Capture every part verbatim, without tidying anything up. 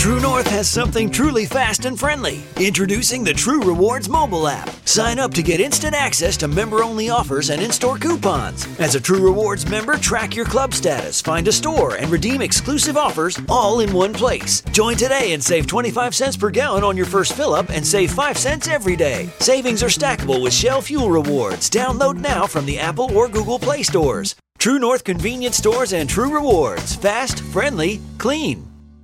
True North has something truly fast and friendly. Introducing the True Rewards mobile app. Sign up to get instant access to member-only offers and in-store coupons. As a True Rewards member, track your club status, find a store, and redeem exclusive offers all in one place. Join today and save twenty-five cents per gallon on your first fill-up and save five cents every day. Savings are stackable with Shell Fuel Rewards. Download now from the Apple or Google Play stores. True North Convenience Stores and True Rewards. Fast, friendly, clean.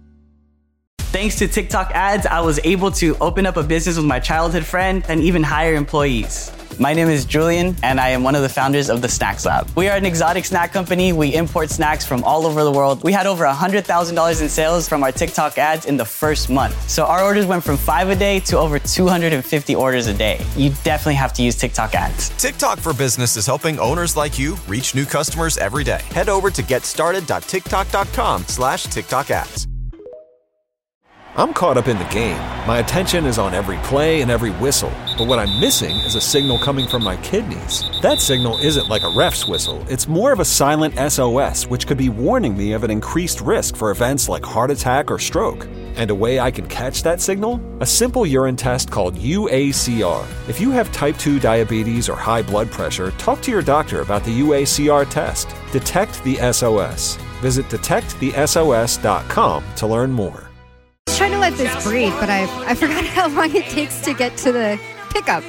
Thanks to TikTok ads, I was able to open up a business with my childhood friend and even hire employees. My name is Julian, and I am one of the founders of the Snacks Lab. We are an exotic snack company. We import snacks from all over the world. We had over one hundred thousand dollars in sales from our TikTok ads in the first month. So our orders went from five a day to over two hundred fifty orders a day. You definitely have to use TikTok ads. TikTok for Business is helping owners like you reach new customers every day. Head over to getstarted.tiktok.com slash TikTok ads. I'm caught up in the game. My attention is on every play and every whistle. But what I'm missing is a signal coming from my kidneys. That signal isn't like a ref's whistle. It's more of a silent S O S, which could be warning me of an increased risk for events like heart attack or stroke. And a way I can catch that signal? A simple urine test called U A C R. If you have type two diabetes or high blood pressure, talk to your doctor about the U A C R test. Detect the S O S. Visit detect the S O S dot com to learn more. I was trying to let this breathe, but I I forgot how long it takes to get to the pickup.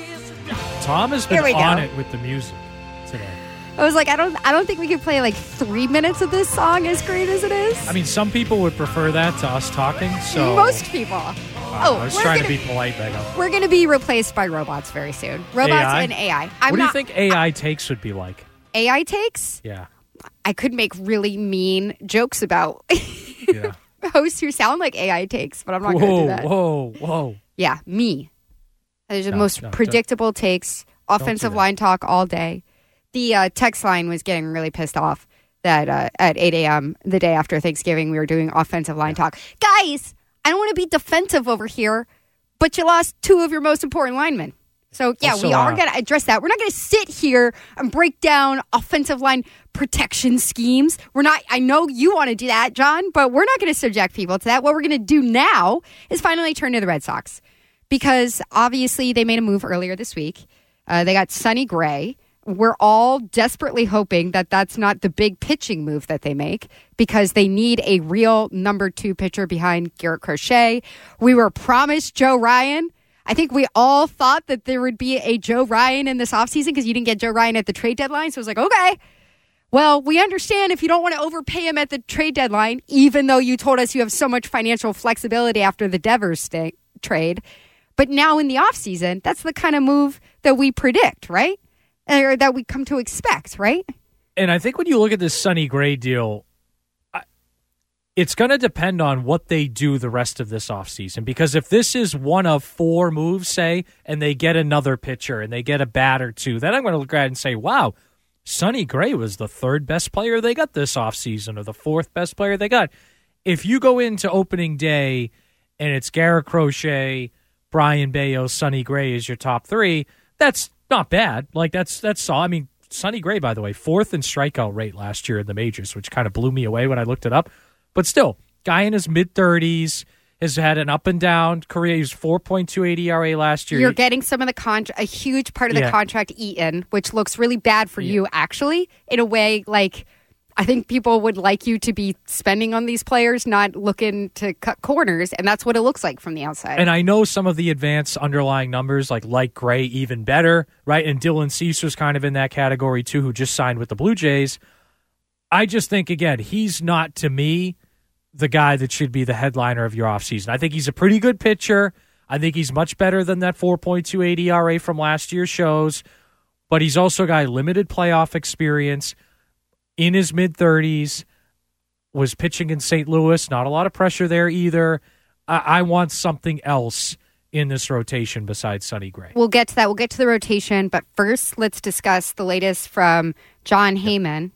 Tom has been Here we on go. it with the music today. I was like, I don't I don't think we could play like three minutes of this song as great as it is. I mean, some people would prefer that to us talking, so... Most people. Uh, oh, I was we're trying gonna, to be polite, Megan. We're going to be replaced by robots very soon. Robots A I? and A I. I'm what do you not, think A I takes would be like? A I takes? Yeah. I could make really mean jokes about Yeah. hosts who sound like A I takes, but I'm not whoa, going to do that. whoa, whoa. Yeah, me. There's the No, most no, don't- predictable takes, offensive that. line talk all day. The uh, text line was getting really pissed off that uh, at eight a.m. the day after Thanksgiving, we were doing offensive line talk. Guys, I don't want to be defensive over here, but you lost two of your most important linemen. So, yeah, Also, we are uh, going to address that. We're not going to sit here and break down offensive line protection schemes. We're not, I know you want to do that, John, but we're not going to subject people to that. What we're going to do now is finally turn to the Red Sox because obviously they made a move earlier this week. Uh, they got Sonny Gray. We're all desperately hoping that that's not the big pitching move that they make because they need a real number two pitcher behind Garrett Crochet. We were promised Joe Ryan. I think we all thought that there would be a Joe Ryan in this offseason because you didn't get Joe Ryan at the trade deadline. So it was like, okay, well, we understand if you don't want to overpay him at the trade deadline, even though you told us you have so much financial flexibility after the Devers st- trade. But now in the offseason, that's the kind of move that we predict, right? Or that we come to expect, right? And I think when you look at this Sonny Gray deal, I, it's going to depend on what they do the rest of this offseason. Because if this is one of four moves, say, and they get another pitcher and they get a bat or two, then I'm going to look at it and say, wow, Sonny Gray was the third best player they got this offseason or the fourth best player they got. If you go into opening day and it's Garrett Crochet, Brian Bayo, Sonny Gray is your top three, that's not bad. Like, that's, that's all. I mean, Sonny Gray, by the way, fourth in strikeout rate last year in the majors, which kind of blew me away when I looked it up. But still, guy in his mid-thirties, has had an up-and-down career. He was four point two eight E R A last year. You're getting some of the contract, a huge part of the Yeah. contract eaten, which looks really bad for Yeah. you, actually, in a way, like, I think people would like you to be spending on these players, not looking to cut corners, and that's what it looks like from the outside. And I know some of the advanced underlying numbers, like like Gray, even better, right? And Dylan Cease was kind of in that category, too, who just signed with the Blue Jays. I just think, again, he's not, to me, the guy that should be the headliner of your offseason. I think he's a pretty good pitcher. I think he's much better than that four point two eight E R A from last year shows. But he's also got limited playoff experience, in his mid-thirties, was pitching in Saint Louis. Not a lot of pressure there either. I, I want something else in this rotation besides Sonny Gray. We'll get to that. We'll get to the rotation. But first, let's discuss the latest from John Heyman,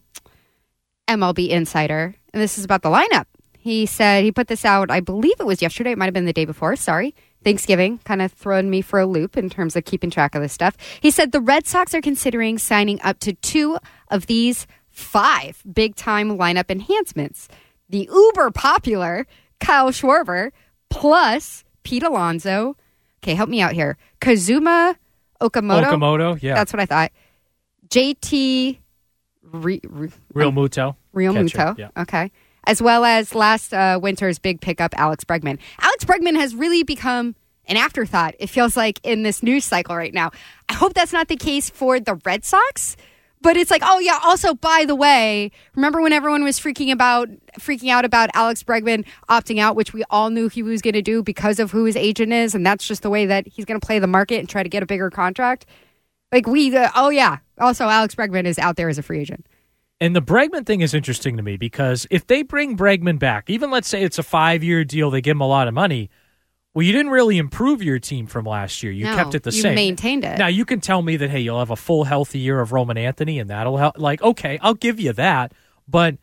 M L B Insider. And this is about the lineup. He said he put this out, I believe it was yesterday. It might have been the day before. Sorry. Thanksgiving kind of thrown me for a loop in terms of keeping track of this stuff. He said the Red Sox are considering signing up to two of these five big-time lineup enhancements. The uber-popular Kyle Schwarber, plus Pete Alonso. Okay, help me out here. Kazuma Okamoto. Okamoto, yeah. That's what I thought. J T Re, Re, Real Muto. Real Catcher, Muto. yeah. Okay. As well as last uh, winter's big pickup, Alex Bregman. Alex Bregman has really become an afterthought, it feels like, in this news cycle right now. I hope that's not the case for the Red Sox. But it's like, oh, yeah, also, by the way, remember when everyone was freaking about freaking out about Alex Bregman opting out, which we all knew he was going to do because of who his agent is, and that's just the way that he's going to play the market and try to get a bigger contract? Like, we, uh, oh, yeah, also, Alex Bregman is out there as a free agent. And the Bregman thing is interesting to me because if they bring Bregman back, even let's say it's a five-year deal, they give him a lot of money, well, you didn't really improve your team from last year. You no, kept it the you same. You maintained it. Now, you can tell me that, hey, you'll have a full healthy year of Roman Anthony, and that'll help. Like, okay, I'll give you that. But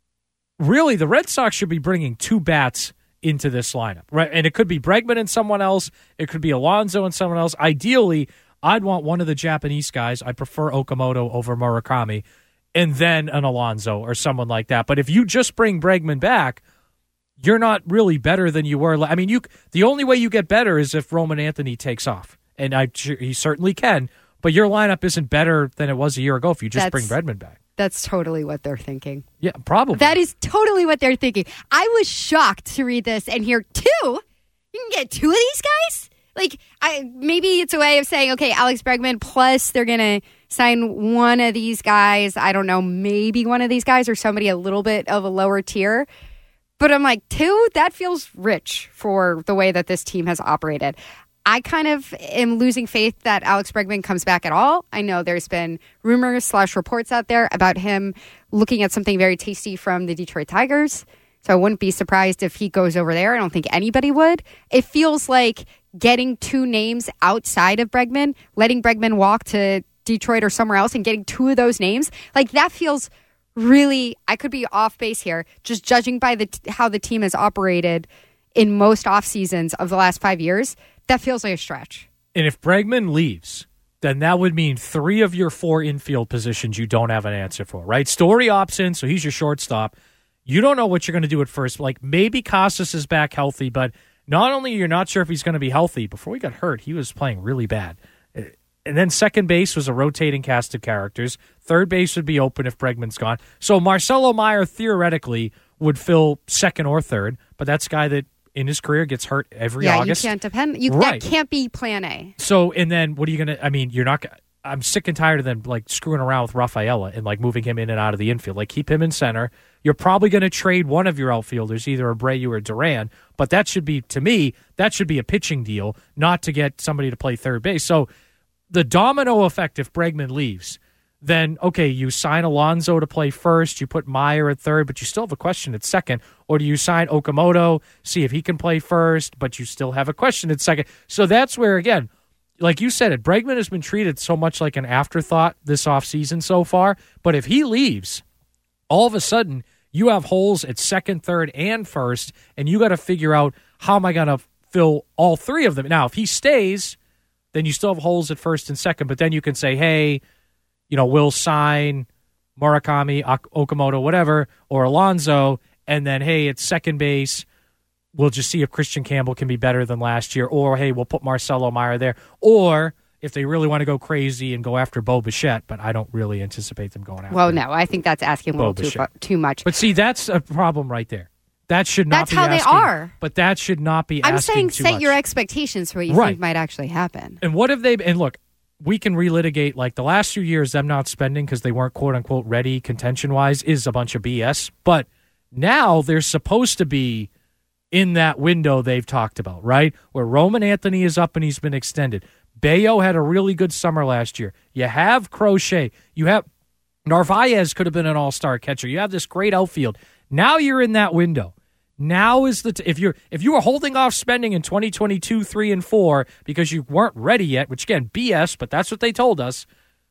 really, the Red Sox should be bringing two bats into this lineup, right? And it could be Bregman and someone else. It could be Alonso and someone else. Ideally, I'd want one of the Japanese guys. I prefer Okamoto over Murakami, and then an Alonso or someone like that. But if you just bring Bregman back, you're not really better than you were. I mean, you. The only way you get better is if Roman Anthony takes off, and I he certainly can. But your lineup isn't better than it was a year ago if you just That's, bring Bregman back. That's totally what they're thinking. Yeah, probably. That is totally what they're thinking. I was shocked to read this and hear two. You can get two of these guys? Like, I maybe it's a way of saying, okay, Alex Bregman, plus they're going to sign one of these guys. I don't know, maybe one of these guys or somebody a little bit of a lower tier. But I'm like, two? That feels rich for the way that this team has operated. I kind of am losing faith that Alex Bregman comes back at all. I know there's been rumors slash reports out there about him looking at something very tasty from the Detroit Tigers. So I wouldn't be surprised if he goes over there. I don't think anybody would. It feels like getting two names outside of Bregman, letting Bregman walk to Detroit or somewhere else and getting two of those names, like that feels really, I could be off base here, just judging by the how the team has operated in most off seasons of the last five years, that feels like a stretch. And if Bregman leaves, then that would mean three of your four infield positions you don't have an answer for, right? Story opts in, so he's your shortstop. You don't know what you're going to do at first. Like, maybe Casas is back healthy, but not only you're not sure if he's going to be healthy, before he got hurt, he was playing really bad. And then second base was a rotating cast of characters. Third base would be open if Bregman's gone. So Marcelo Meyer theoretically would fill second or third, but that's a guy that in his career gets hurt every yeah, August. Yeah, you can't depend. You, right. That can't be plan A. So, and then what are you going to, I mean, you're not, I'm sick and tired of them like screwing around with Rafaela and like moving him in and out of the infield. Like keep him in center. You're probably going to trade one of your outfielders, either Abreu or Duran, but that should be, to me, that should be a pitching deal, not to get somebody to play third base. So the domino effect if Bregman leaves, then, okay, you sign Alonso to play first, you put Meyer at third, but you still have a question at second. Or do you sign Okamoto, see if he can play first, but you still have a question at second? So that's where, again, like you said it, Bregman has been treated so much like an afterthought this offseason so far, but if he leaves, all of a sudden you have holes at second, third, and first, and you got to figure out how am I going to fill all three of them. Now, if he stays, then you still have holes at first and second, but then you can say, hey, you know, we'll sign Murakami, Okamoto, whatever, or Alonso, and then, hey, it's second base. We'll just see if Christian Campbell can be better than last year, or, hey, we'll put Marcelo Meyer there. Or if they really want to go crazy and go after Bo Bichette, but I don't really anticipate them going after Well, no, I think that's asking a little Bo too, Bichette. too much. But see, that's a problem right there. That should not That's be how asking, they are. But that should not be I'm asking saying too set much. your expectations for what you Right. think might actually happen. And what have they, and look, we can relitigate, like the last few years, them not spending because they weren't quote unquote ready contention wise is a bunch of B S. But now they're supposed to be in that window they've talked about, right? Where Roman Anthony is up and he's been extended. Bayo had a really good summer last year. You have Crochet. You have Narvaez could have been an all-star catcher. You have this great outfield. Now you're in that window. Now is the t- if you're if you were holding off spending in twenty twenty-two, three and four because you weren't ready yet, which again B S, but that's what they told us.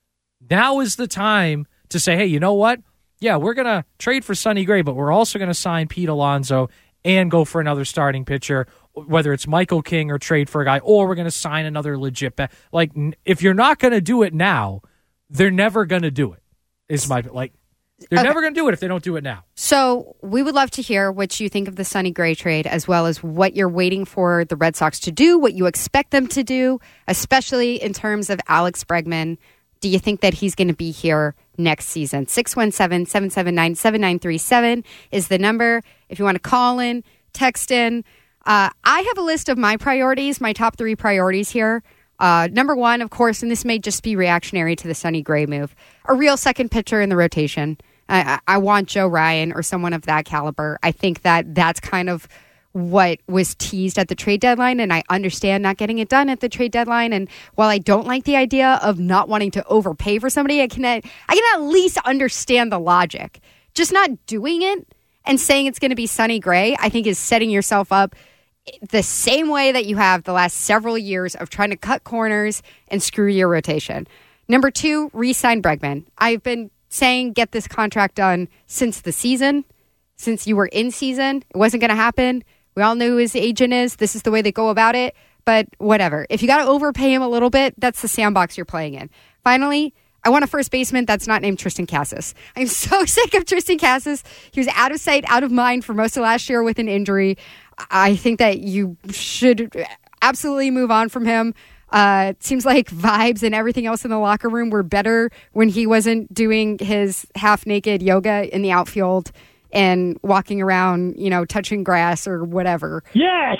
Now is the time to say, hey, you know what? Yeah, we're gonna trade for Sonny Gray, but we're also gonna sign Pete Alonso and go for another starting pitcher, whether it's Michael King or trade for a guy, or we're gonna sign another legit bat. Like if you're not gonna do it now, they're never gonna do it. Is my like. They're Okay. never going to do it if they don't do it now. So we would love to hear what you think of the Sonny Gray trade, as well as what you're waiting for the Red Sox to do, what you expect them to do, especially in terms of Alex Bregman. Do you think that he's going to be here next season? six one seven, seven seven nine, seven nine three seven is the number. If you want to call in, text in. Uh, I have a list of my priorities, my top three priorities here. Uh, number one, of course, and this may just be reactionary to the Sonny Gray move, a real second pitcher in the rotation. I, I want Joe Ryan or someone of that caliber. I think that that's kind of what was teased at the trade deadline, and I understand not getting it done at the trade deadline. And while I don't like the idea of not wanting to overpay for somebody, I can I can at least understand the logic. Just not doing it and saying it's going to be Sonny Gray, I think, is setting yourself up the same way that you have the last several years of trying to cut corners and screw your rotation. Number two, re-sign Bregman. I've been saying get this contract done since the season, since you were in season. It wasn't going to happen. We all knew who his agent is. This is the way they go about it. But whatever. If you got to overpay him a little bit, that's the sandbox you're playing in. Finally, I want a first baseman that's not named Tristan Casas. I'm so sick of Tristan Casas. He was out of sight, out of mind for most of last year with an injury. I think that you should absolutely move on from him. Uh, it seems like vibes and everything else in the locker room were better when he wasn't doing his half-naked yoga in the outfield and walking around, you know, touching grass or whatever. Yes!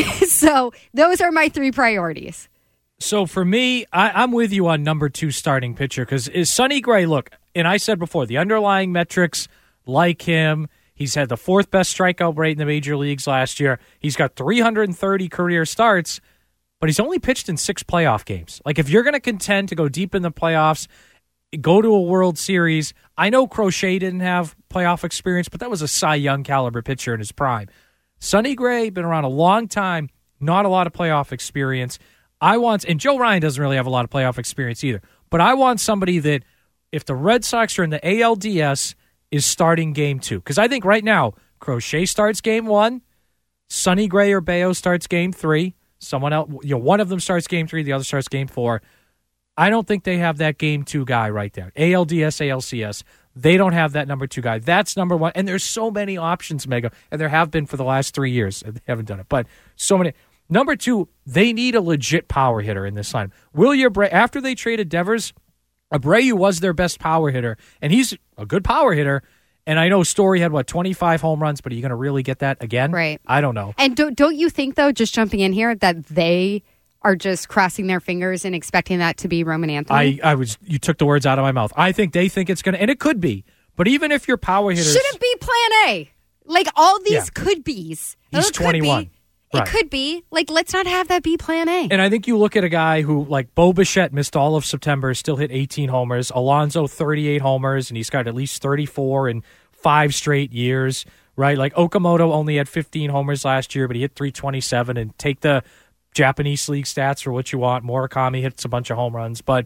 So those are my three priorities. So for me, I, I'm with you on number two starting pitcher because is Sonny Gray, look, and I said before, the underlying metrics like him. He's had the fourth best strikeout rate in the major leagues last year. He's got three hundred thirty career starts, but he's only pitched in six playoff games. Like, if you're going to contend to go deep in the playoffs, go to a World Series. I know Crochet didn't have playoff experience, but that was a Cy Young caliber pitcher in his prime. Sonny Gray, been around a long time, not a lot of playoff experience. I want, and Joe Ryan doesn't really have a lot of playoff experience either, but I want somebody that, if the Red Sox are in the A L D S, is starting game two. Because I think right now, Crochet starts game one, Sonny Gray or Bayo starts game three, someone else, you know, one of them starts game three, the other starts game four. I don't think they have that game two guy right there. A L D S, A L C S. They don't have that number two guy. That's number one. And there's so many options, Mega, and there have been for the last three years. They haven't done it, but so many. Number two, they need a legit power hitter in this line. Wilyer Abreu, after they traded Devers, Abreu was their best power hitter, and he's a good power hitter. And I know Story had, what, twenty-five home runs, but are you going to really get that again? Right. I don't know. And don't, don't you think, though, just jumping in here, that they are just crossing their fingers and expecting that to be Roman Anthony? I, I was. You took the words out of my mouth. I think they think it's going to, and it could be. But even if your power hitters... Shouldn't be plan A. Like, all these Yeah. could be's. He's It could twenty-one. be. Right. It could be. Like, let's not have that be plan A. And I think you look at a guy who, like Bo Bichette, missed all of September, still hit eighteen homers. Alonso, thirty-eight homers, and he's got at least thirty-four in five straight years, right? Like Okamoto only had fifteen homers last year, but he hit three twenty-seven. And take the Japanese league stats for what you want. Murakami hits a bunch of home runs. But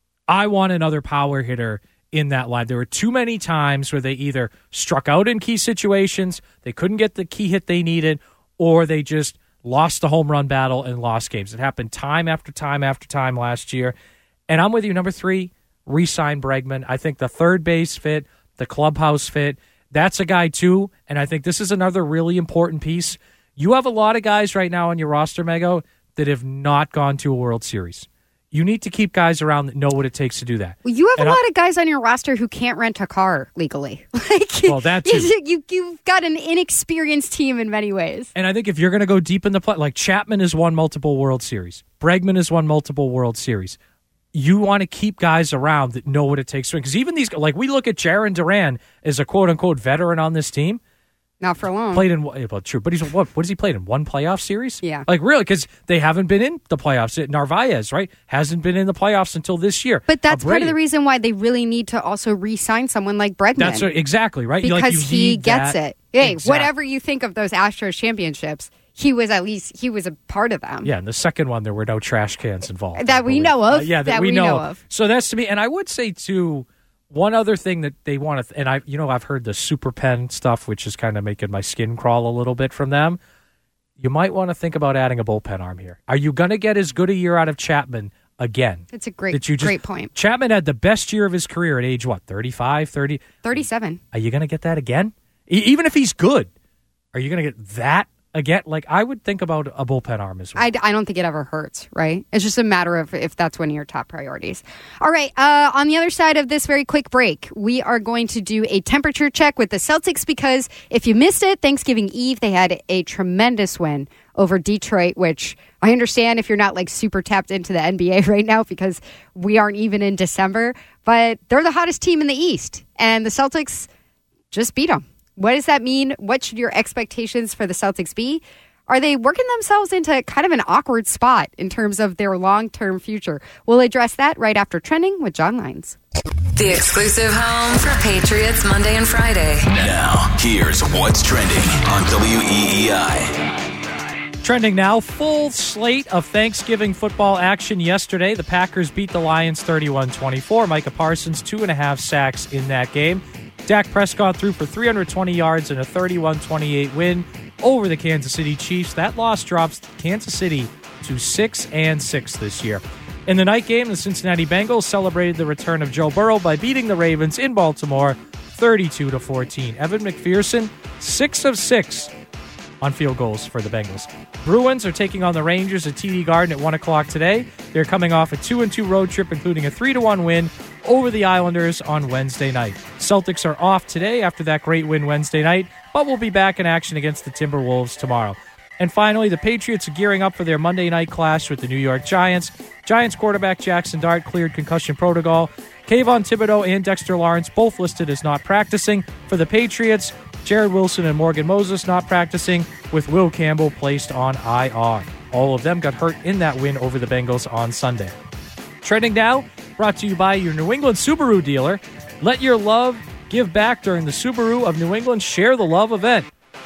I want another power hitter in that line. There were too many times where they either struck out in key situations, they couldn't get the key hit they needed, or they just lost the home run battle and lost games. It happened time after time after time last year. And I'm with you. Number three, re-sign Bregman. I think the third base fit, the clubhouse fit, that's a guy too. And I think this is another really important piece. You have a lot of guys right now on your roster, Mego, that have not gone to a World Series. You need to keep guys around that know what it takes to do that. Well, you have and a I'll, lot of guys on your roster who can't rent a car legally. Like, well, that too. You, you, you've got an inexperienced team in many ways. And I think if you're going to go deep in the play, like Chapman has won multiple World Series. Bregman has won multiple World Series. You want to keep guys around that know what it takes to win. Because even these, like we look at Jarren Duran as a quote-unquote veteran on this team. Not for long. Played in, well, true, but he's what? What has he played in? One playoff series? Yeah. Like, really, because they haven't been in the playoffs. Narvaez, right, hasn't been in the playoffs until this year. But that's Abreu. part of the reason why they really need to also re-sign someone like Bregman. That's what, exactly, right? Because like, you he need gets that. it. Hey, Exactly. whatever you think of those Astros championships, he was at least, he was a part of them. Yeah, and the second one, there were no trash cans involved. That I we believe. know of. Uh, yeah, that, that we, we know, know of. of. So that's to me, and I would say, too, one other thing that they want to, and I, you know, I've heard the super pen stuff, which is kind of making my skin crawl a little bit from them. You might want to think about adding a bullpen arm here. Are you going to get as good a year out of Chapman again. That's a great, that you just, great point. Chapman had the best year of his career at age, what, thirty-five, thirty? thirty-seven. Are you going to get that again? E- even if he's good, are you going to get that again? Like, I would think about a bullpen arm as well. I, I don't think it ever hurts, right? It's just a matter of if that's one of your top priorities. All right, uh, on the other side of this very quick break, we are going to do a temperature check with the Celtics because if you missed it, Thanksgiving Eve, they had a tremendous win over Detroit, which I understand if you're not like super tapped into the N B A right now because we aren't even in December, but they're the hottest team in the East, and the Celtics just beat them. What does that mean? What should your expectations for the Celtics be? Are they working themselves into kind of an awkward spot in terms of their long-term future? We'll address that right after Trending with John Lyons. The exclusive home for Patriots Monday and Friday. Now, here's what's trending on W E E I. Trending now, full slate of Thanksgiving football action yesterday. The Packers beat the Lions thirty-one twenty-four. Micah Parsons, two and a half sacks in that game. Dak Prescott threw for three hundred twenty yards in a thirty-one twenty-eight win over the Kansas City Chiefs. That loss drops Kansas City to six and six this year. In the night game, the Cincinnati Bengals celebrated the return of Joe Burrow by beating the Ravens in Baltimore thirty-two to fourteen. Evan McPherson, six of six on field goals for the Bengals. Bruins are taking on the Rangers at T D Garden at one o'clock today. They're coming off a two and two road trip, including a three to one win over the Islanders on Wednesday night. Celtics are off today after that great win Wednesday night, but will be back in action against the Timberwolves tomorrow. And finally, the Patriots are gearing up for their Monday night clash with the New York Giants. Giants quarterback Jackson Dart cleared concussion protocol. Kayvon Thibodeau and Dexter Lawrence both listed as not practicing. For the Patriots, Jared Wilson and Morgan Moses not practicing, with Will Campbell placed on I R. All of them got hurt in that win over the Bengals on Sunday. Trending now, brought to you by your New England Subaru dealer. Let your love give back during the Subaru of New England Share the Love event.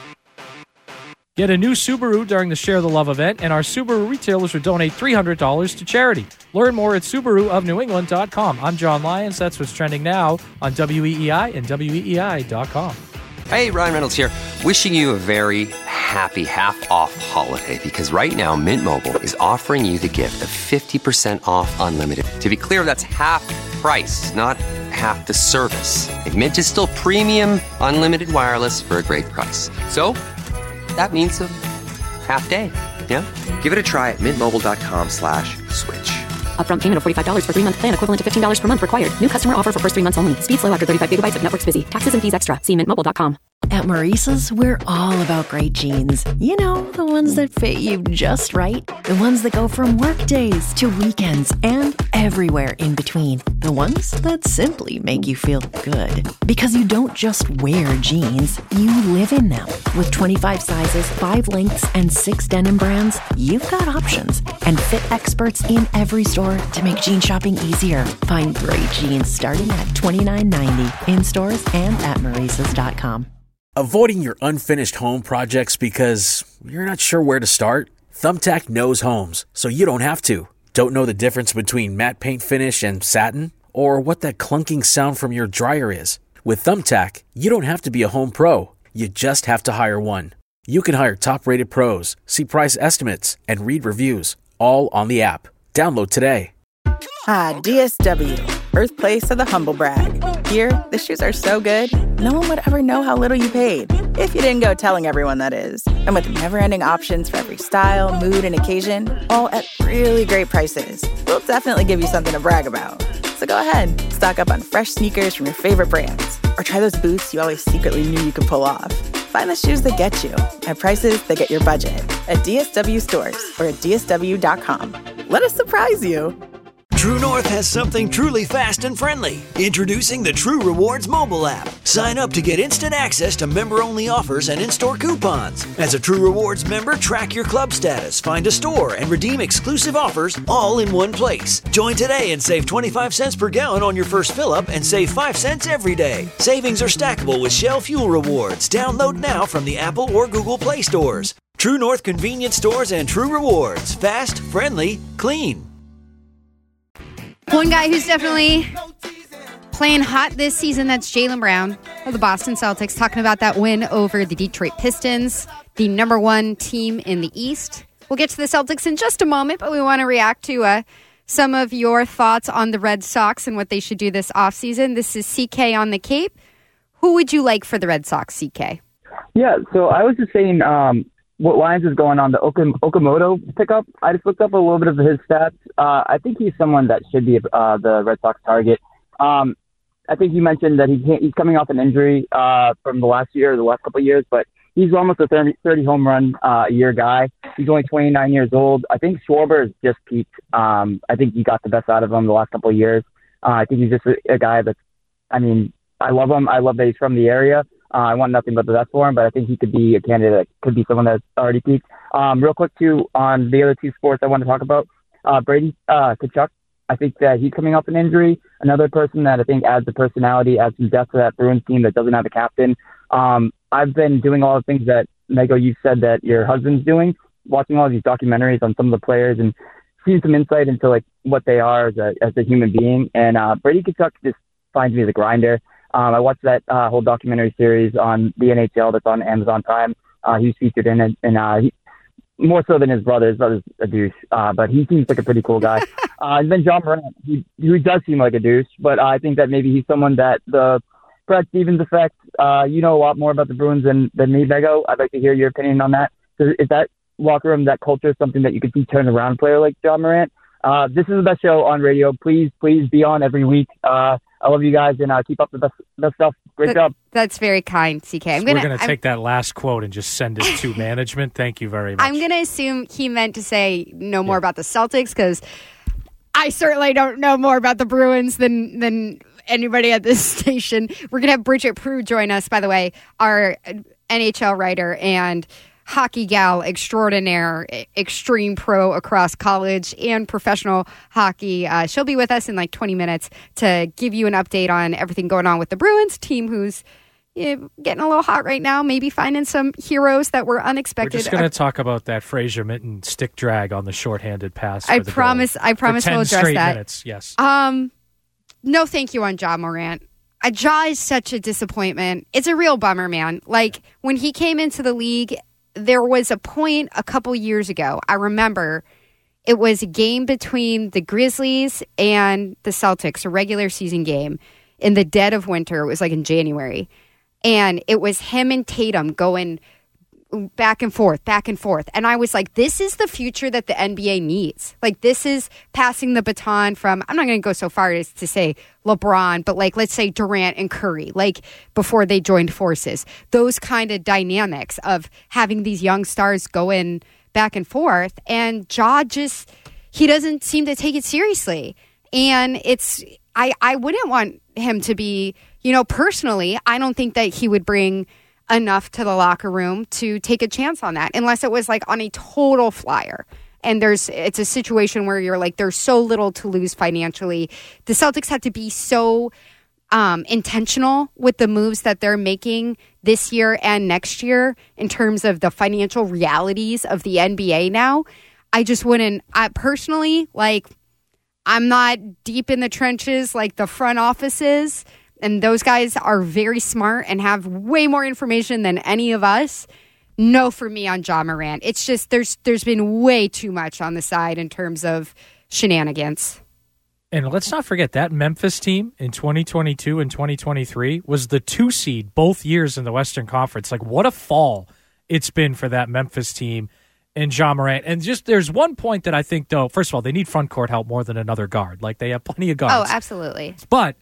Get a new Subaru during the Share the Love event, and our Subaru retailers will donate three hundred dollars to charity. Learn more at Subaru of New England dot com. I'm John Lyons. That's what's trending now on W E E I and W E E I dot com. Hey, Ryan Reynolds here. Wishing you a very happy half-off holiday, because right now Mint Mobile is offering you the gift of fifty percent off unlimited. To be clear, that's half price, not half the service. And Mint is still premium unlimited wireless for a great price. So that means a half day. Yeah? Give it a try at mintmobile.com slash switch. Upfront payment of forty-five dollars for three-month plan equivalent to fifteen dollars per month required. New customer offer for first three months only. Speed slow after thirty-five gigabytes if network's busy. Taxes and fees extra. See mint mobile dot com. At Maurice's, we're all about great jeans. You know, the ones that fit you just right. The ones that go from work days to weekends and everywhere in between. The ones that simply make you feel good. Because you don't just wear jeans, you live in them. With twenty-five sizes, five lengths, and six denim brands, you've got options. And fit experts in every store to make jean shopping easier. Find great jeans starting at twenty-nine ninety in stores and at maurices dot com. Avoiding your unfinished home projects because you're not sure where to start? Thumbtack knows homes, so you don't have to. Don't know the difference between matte paint finish and satin? Or what that clunking sound from your dryer is? With Thumbtack, you don't have to be a home pro. You just have to hire one. You can hire top-rated pros, see price estimates, and read reviews, all on the app. Download today. Ah, D S W, birthplace of the humble brag. Here, the shoes are so good, no one would ever know how little you paid. If you didn't go telling everyone, that is. And with never-ending options for every style, mood, and occasion, all at really great prices, we'll definitely give you something to brag about. So go ahead, stock up on fresh sneakers from your favorite brands, or try those boots you always secretly knew you could pull off. Find the shoes that get you at prices that get your budget at D S W stores or at D S W dot com. Let us surprise you. True North has something truly fast and friendly. Introducing the True Rewards mobile app. Sign up to get instant access to member-only offers and in-store coupons. As a True Rewards member, track your club status, find a store, and redeem exclusive offers all in one place. Join today and save twenty-five cents per gallon on your first fill-up and save five cents every day. Savings are stackable with Shell Fuel Rewards. Download now from the Apple or Google Play stores. True North Convenience Stores and True Rewards. Fast, friendly, clean. One guy who's definitely playing hot this season, that's Jaylen Brown of the Boston Celtics, talking about that win over the Detroit Pistons, the number one team in the East. We'll get to the Celtics in just a moment, but we want to react to uh, some of your thoughts on the Red Sox and what they should do this offseason. This is C K on the Cape. Who would you like for the Red Sox, C K? Yeah, so I was just saying um, what Lions is going on, the Okam- Okamoto pickup. I just looked up a little bit of his stats. Uh, I think he's someone that should be uh, the Red Sox target. Um, I think you mentioned that he can't, he's coming off an injury uh, from the last year or the last couple of years, but he's almost a thirty, thirty home run uh, a year guy. He's only twenty-nine years old. I think Schwarber has just peaked. Um, I think he got the best out of him the last couple of years. Uh, I think he's just a, a guy that's, I mean, I love him. I love that he's from the area. Uh, I want nothing but the best for him, but I think he could be a candidate that could be someone that's already peaked. Um, real quick, too, on the other two sports I want to talk about, uh, Brady uh, Tkachuk. I think that he's coming off an injury. Another person that I think adds the personality, adds some depth to that Bruins team that doesn't have a captain. Um, I've been doing all the things that, Mego, you said that your husband's doing, watching all these documentaries on some of the players and seeing some insight into like what they are as a, as a human being. And uh, Brady Tkachuk just finds me as a grinder. Um, I watched that uh, whole documentary series on the N H L that's on Amazon Prime. Uh, he was featured in it, and uh, he, more so than his brother. His brother's a douche, uh, but he seems like a pretty cool guy. uh, and then John Morant, he, he does seem like a douche, but uh, I think that maybe he's someone that the Brad Stevens effect, uh, you know a lot more about the Bruins than, than me, Mego. I'd like to hear your opinion on that. So is that locker room, that culture, something that you could see turn around a player like John Morant? Uh, this is the best show on radio. Please, please be on every week. Uh, I love you guys, and uh, keep up the best, best stuff. Great That- job. That's very kind, C K. I'm So gonna, we're going to I'm- take that last quote and just send it to management. Thank you very much. I'm going to assume he meant to say no more about the Celtics because I certainly don't know more about the Bruins than than anybody at this station. We're going to have Bridget Prue join us, by the way, our N H L writer and hockey gal extraordinaire, extreme pro across college and professional hockey. Uh, she'll be with us in like twenty minutes to give you an update on everything going on with the Bruins team, who's yeah, getting a little hot right now, maybe finding some heroes that were We're unexpected. just going to talk about that Fraser Minton stick drag on the shorthanded pass. I for the promise. goal. I promise for ten we'll address straight that. Minutes, yes. Um, no, thank you on Ja Morant. Uh, Ja is such a disappointment. It's a real bummer, man. Like when he came into the league, there was a point a couple years ago. I remember it was a game between the Grizzlies and the Celtics, a regular season game in the dead of winter. It was like in January. And it was him and Tatum going back and forth, back and forth. And I was like, this is the future that the N B A needs. Like, this is passing the baton from, I'm not going to go so far as to say LeBron, but like, let's say Durant and Curry, like before they joined forces. Those kind of dynamics of having these young stars going back and forth. And Ja just, he doesn't seem to take it seriously. And it's, I, I wouldn't want him to be, you know, personally, I don't think that he would bring enough to the locker room to take a chance on that unless it was like on a total flyer. And there's, it's a situation where you're like, there's so little to lose financially. The Celtics have to be so um, intentional with the moves that they're making this year and next year in terms of the financial realities of the N B A now. I just wouldn't, I personally, like, I'm not deep in the trenches like the front office is. And those guys are very smart and have way more information than any of us. No for me on Ja Morant. It's just there's there's been way too much on the side in terms of shenanigans. And let's not forget that Memphis team in twenty twenty-two and twenty twenty-three was the two seed both years in the Western Conference. Like, what a fall it's been for that Memphis team and Ja Morant. And just there's one point that I think, though, first of all, they need front court help more than another guard. Like, they have plenty of guards. Oh, absolutely. But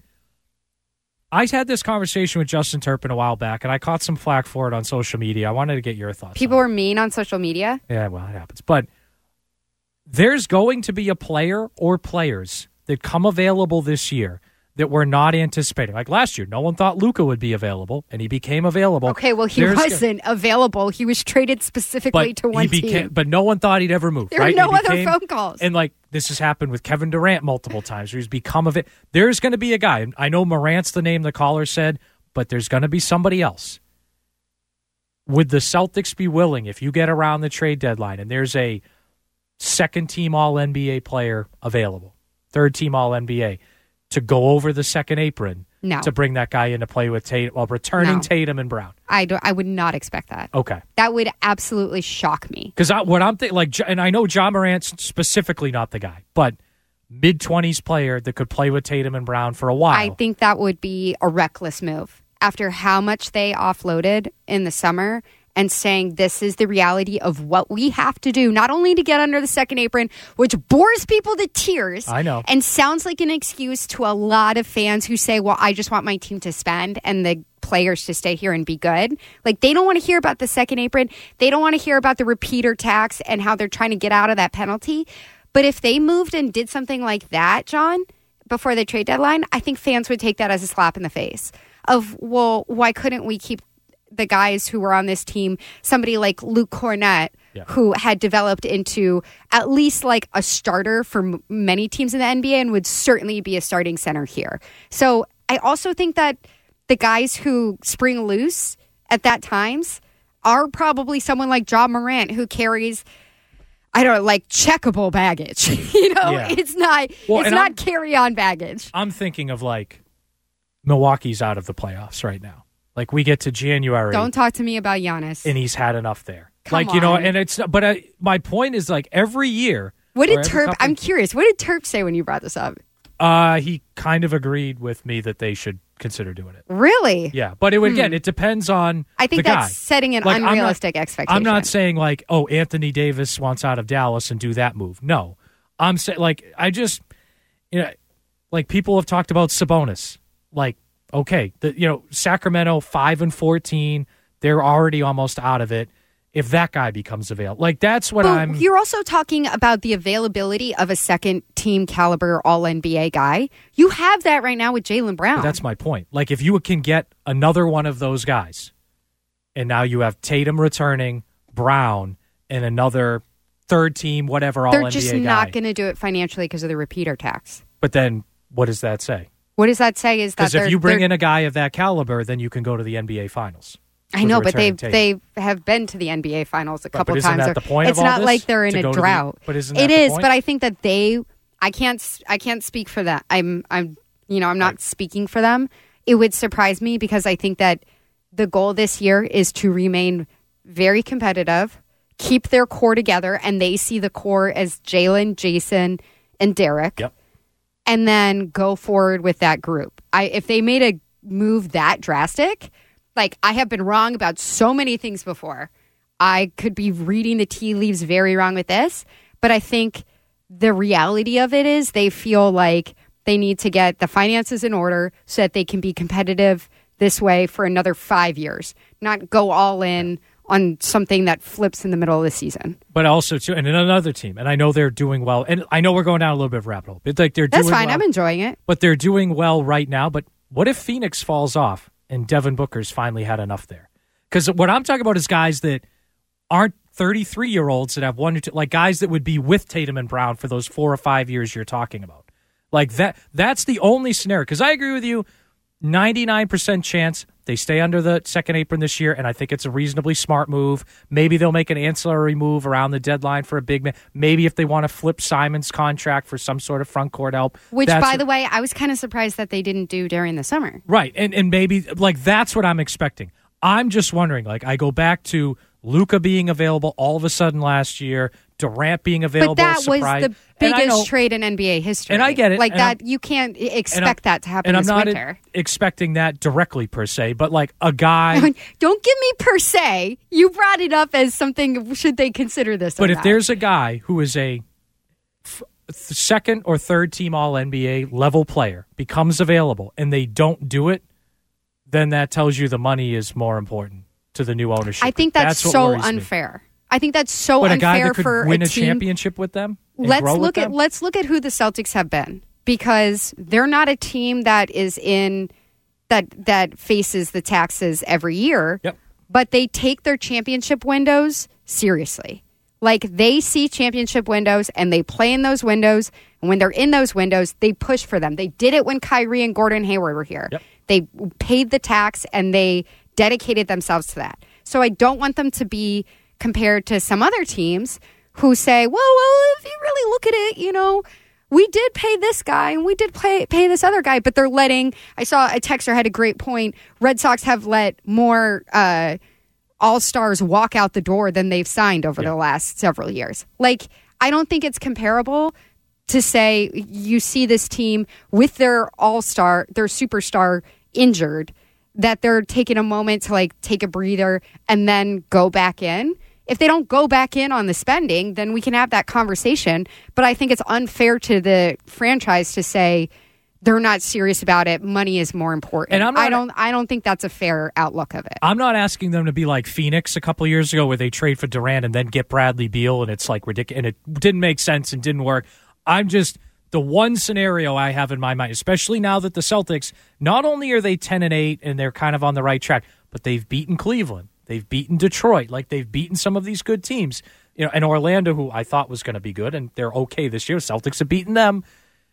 I had this conversation with Justin Turpin a while back, and I caught some flack for it on social media. I wanted to get your thoughts. People were mean on social media? Yeah, well, it happens. But there's going to be a player or players that come available this year that we're not anticipating. Like last year, no one thought Luka would be available, and he became available. Okay, well, he There's, wasn't available. He was traded specifically but to one he became, team. But no one thought he'd ever move. There right? were no He other became, phone calls. And like this has happened with Kevin Durant multiple times, where he's become of it. There's going to be a guy. I know Morant's the name the caller said, but there's going to be somebody else. Would the Celtics be willing, if you get around the trade deadline and there's a second-team All N B A player available, third-team All N B A, to go over the second apron No. to bring that guy in to play with Tatum, while returning No. Tatum and Brown? I, do, I would not expect that. Okay. That would absolutely shock me. Because what I'm thinking, like, and I know Ja Morant's specifically not the guy, but mid-twenties player that could play with Tatum and Brown for a while. I think that would be a reckless move after how much they offloaded in the summer and saying this is the reality of what we have to do, not only to get under the second apron, which bores people to tears. I know. And sounds like an excuse to a lot of fans who say, well, I just want my team to spend and the players to stay here and be good. Like, they don't want to hear about the second apron. They don't want to hear about the repeater tax and how they're trying to get out of that penalty. But if they moved and did something like that, John, before the trade deadline, I think fans would take that as a slap in the face of, well, why couldn't we keep the guys who were on this team, somebody like Luke Cornett, yeah. who had developed into at least like a starter for m- many teams in the N B A and would certainly be a starting center here. So I also think that the guys who spring loose at that times are probably someone like Ja Morant, who carries, I don't know, like checkable baggage. you know, yeah. it's not well, it's not I'm, carry-on baggage. I'm thinking of like Milwaukee's out of the playoffs right now. Like, we get to January. Don't talk to me about Giannis. And he's had enough there. Come like, you know, on. and it's, but I, my point is, like, every year. What did every Terp, couple, I'm curious, what did Terp say when you brought this up? Uh, he kind of agreed with me that they should consider doing it. Really? Yeah. But it, again, Hmm. it depends on I think the that's guy. setting an Like, unrealistic I'm not, expectation. I'm not saying, like, oh, Anthony Davis wants out of Dallas and do that move. No. I'm saying, like, I just, you know, like, people have talked about Sabonis. Like, okay, the, you know, Sacramento five and fourteen, they're already almost out of it. If that guy becomes available, like that's what but I'm. You're also talking about the availability of a second team caliber All N B A guy. You have that right now with Jaylen Brown. But that's my point. Like, if you can get another one of those guys, and now you have Tatum returning, Brown, and another third team, whatever All N B A guy. They're just not going to do it financially because of the repeater tax. But then, what does that say? What does that say? Is that Because if you bring in a guy of that caliber, then you can go to the N B A Finals. I know, but they they have been to the N B A Finals a But- couple but isn't times. that the point it's of all not this? like they're in To a go to the- drought. but isn't that it the is, point? but I think that they. I can't. I can't speak for that. I'm. I'm. You know, I'm not speaking for them. It would surprise me because I think that the goal this year is to remain very competitive, keep their core together, and they see the core as Jalen, Jason, and Derek. Yep. And then go forward with that group. I if they made a move that drastic, like I have been wrong about so many things before. I could be reading the tea leaves very wrong with this, but I think the reality of it is they feel like they need to get the finances in order so that they can be competitive this way for another five years, not go all in on something that flips in the middle of the season. But also, too, and another team, and I know they're doing well, and I know we're going down a little bit of a rabbit hole, but like they're That's doing fine. well, I'm enjoying it. but they're doing well right now. But what if Phoenix falls off and Devin Booker's finally had enough there? Because what I'm talking about is guys that aren't thirty-three-year-olds that have one or two, like guys that would be with Tatum and Brown for those four or five years you're talking about. Like that, that's the only scenario. Because I agree with you, ninety-nine percent chance they stay under the second apron this year, and I think it's a reasonably smart move. Maybe they'll make an ancillary move around the deadline for a big man. Maybe if they want to flip Simon's contract for some sort of front court help. Which, that's by what- the way, I was kind of surprised that they didn't do during the summer. Right, and and maybe like that's what I'm expecting. I'm just wondering. Like I go back to Luka being available all of a sudden last year, Durant being available. But that was surprise- the and I know- biggest trade in N B A history. And I get it, Like and that, I'm- you can't and I'm- expect that to happen and I'm this not winter. expecting that directly per se, but like a guy. Don't give me per se. You brought it up as something. Should they consider this? or But if not? there's a guy who is a f- second or third team All N B A level player becomes available and they don't do it, then that tells you the money is more important to the new ownership. I think group. that's, what so worries me. unfair. I think that's so But a unfair guy that could for win a, team. championship with them. and Let's grow with look at them? let's look at who the Celtics have been, because they're not a team that is in that that faces the taxes every year. Yep. But they take their championship windows seriously. Like they see championship windows and they play in those windows. And when they're in those windows, they push for them. They did it when Kyrie and Gordon Hayward were here. Yep. They paid the tax and they dedicated themselves to that. So I don't want them to be compared to some other teams who say, well, well, if you really look at it, you know, we did pay this guy and we did pay, pay this other guy, but they're letting, I saw a texter had a great point. Red Sox have let more uh, all-stars walk out the door than they've signed over Yeah. the last several years. Like, I don't think it's comparable to say you see this team with their all-star, their superstar injured, that they're taking a moment to like take a breather and then go back in. If they don't go back in on the spending, then we can have that conversation. But I think it's unfair to the franchise to say they're not serious about it. Money is more important. And I'm not, I don't I don't think that's a fair outlook of it. I'm not asking them to be like Phoenix a couple years ago where they trade for Durant and then get Bradley Beal and it's like ridiculous and it didn't make sense and didn't work. I'm just the one scenario I have in my mind, especially now that the Celtics, not only are they ten and eight and they're kind of on the right track, but they've beaten Cleveland. They've beaten Detroit. Like they've beaten some of these good teams. You know, and Orlando, who I thought was going to be good, and they're okay this year. Celtics have beaten them.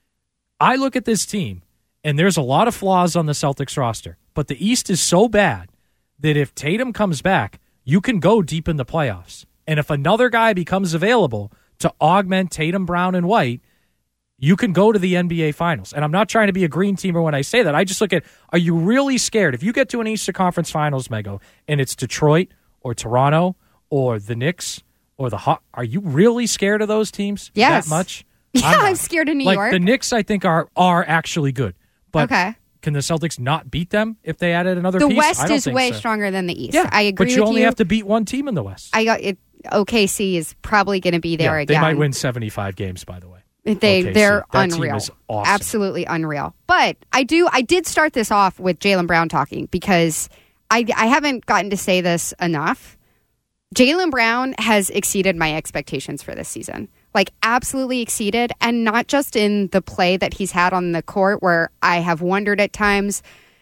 I look at this team, and there's a lot of flaws on the Celtics roster, but the East is so bad that if Tatum comes back, you can go deep in the playoffs. And if another guy becomes available to augment Tatum, Brown, and White, you can go to the N B A Finals. And I'm not trying to be a green teamer when I say that. I just look at, are you really scared? If you get to an Eastern Conference Finals, Mego, and it's Detroit or Toronto or the Knicks or the Hawks, are you really scared of those teams yes. that much? Yeah, I'm, I'm scared of New like, York. The Knicks, I think, are are actually good. But okay. Can the Celtics not beat them if they added another the piece? West I don't is think way so. stronger than the East. Yeah, I agree but you with only you. have to beat one team in the West. I got it. O K C is probably going to be there yeah, again. They might win seventy-five games, by the way. They O K C. they're that unreal. Team is awesome. Absolutely unreal. But I do I did start this off with Jaylen Brown talking because I I haven't gotten to say this enough. Jaylen Brown has exceeded my expectations for this season. Like absolutely exceeded, and not just in the play that he's had on the court where I have wondered at times,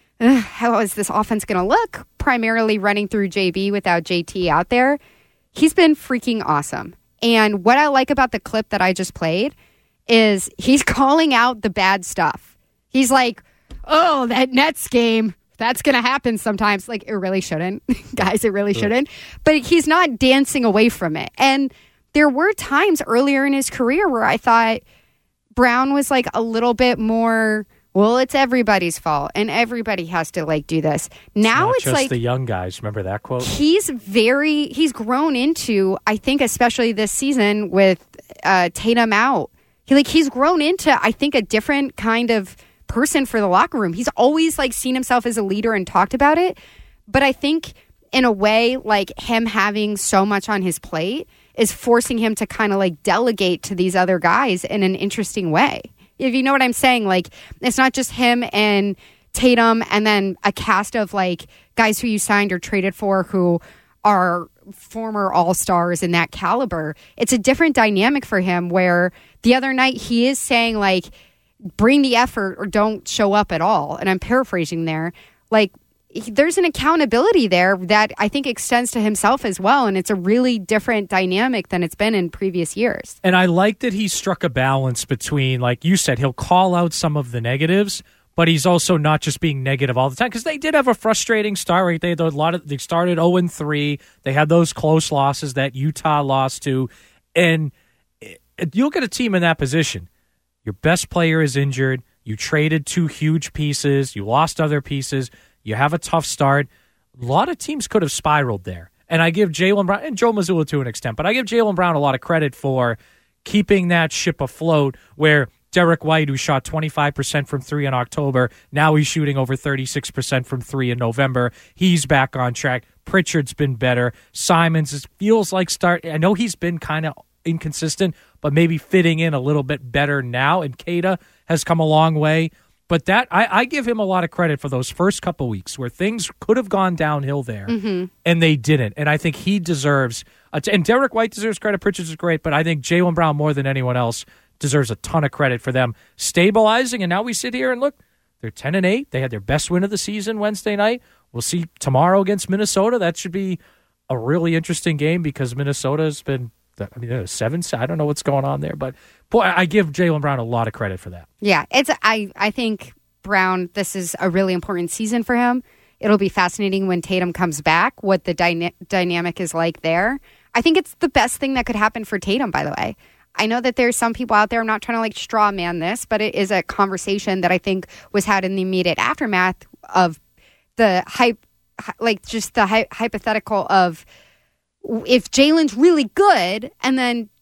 how is this offense going to look? Primarily running through J B without J T out there. He's been freaking awesome. And what I like about the clip that I just played is he's calling out the bad stuff. He's like, oh, that Nets game, that's going to happen sometimes. Like, it really shouldn't. Guys, it really shouldn't. But he's not dancing away from it. And there were times earlier in his career where I thought Brown was like a little bit more, well, it's everybody's fault and everybody has to like do this. Now it's, it's not just like the young guys. Remember that quote? He's very, he's grown into, I think, especially this season with uh, Tatum out. He like he's grown into, I think, a different kind of person for the locker room. He's always like seen himself as a leader and talked about it. But I think in a way, like him having so much on his plate is forcing him to kind of like delegate to these other guys in an interesting way. If you know what I'm saying, like it's not just him and Tatum and then a cast of like guys who you signed or traded for who are former all-stars in that caliber. It's a different dynamic for him where the other night he is saying like, bring the effort or don't show up at all. And I'm paraphrasing there. Like, there's an accountability there that I think extends to himself as well. And it's a really different dynamic than it's been in previous years. And I like that he struck a balance between, like you said, he'll call out some of the negatives, but he's also not just being negative all the time. Because they did have a frustrating start, right? They had a lot of, they started oh and three. They had those close losses that Utah lost to. And you'll get a team in that position. Your best player is injured. You traded two huge pieces. You lost other pieces. You have a tough start. A lot of teams could have spiraled there. And I give Jaylen Brown, and Joe Mazzulla to an extent, but I give Jaylen Brown a lot of credit for keeping that ship afloat where Derek White, who shot twenty-five percent from three in October, now he's shooting over thirty-six percent from three in November. He's back on track. Pritchard's been better. Simons is, feels like start. I know he's been kind of inconsistent, but maybe fitting in a little bit better now. And Queta has come a long way. But that I, I give him a lot of credit for those first couple weeks where things could have gone downhill there, mm-hmm. and they didn't. And I think he deserves, a t- and Derek White deserves credit. Pritchard is great, but I think Jaylen Brown more than anyone else deserves a ton of credit for them stabilizing. And now we sit here and look, they're ten and eight. They had their best win of the season Wednesday night. We'll see tomorrow against Minnesota. That should be a really interesting game because Minnesota's been. I mean, seven. I don't know what's going on there, but boy, I give Jaylen Brown a lot of credit for that. Yeah, it's. I I think Brown. This is a really important season for him. It'll be fascinating when Tatum comes back. What the dyna- dynamic is like there. I think it's the best thing that could happen for Tatum. By the way, I know that there's some people out there. I'm not trying to like straw man this, but it is a conversation that I think was had in the immediate aftermath of the hype, like just the hy- hypothetical of. If Jaylen's really good and then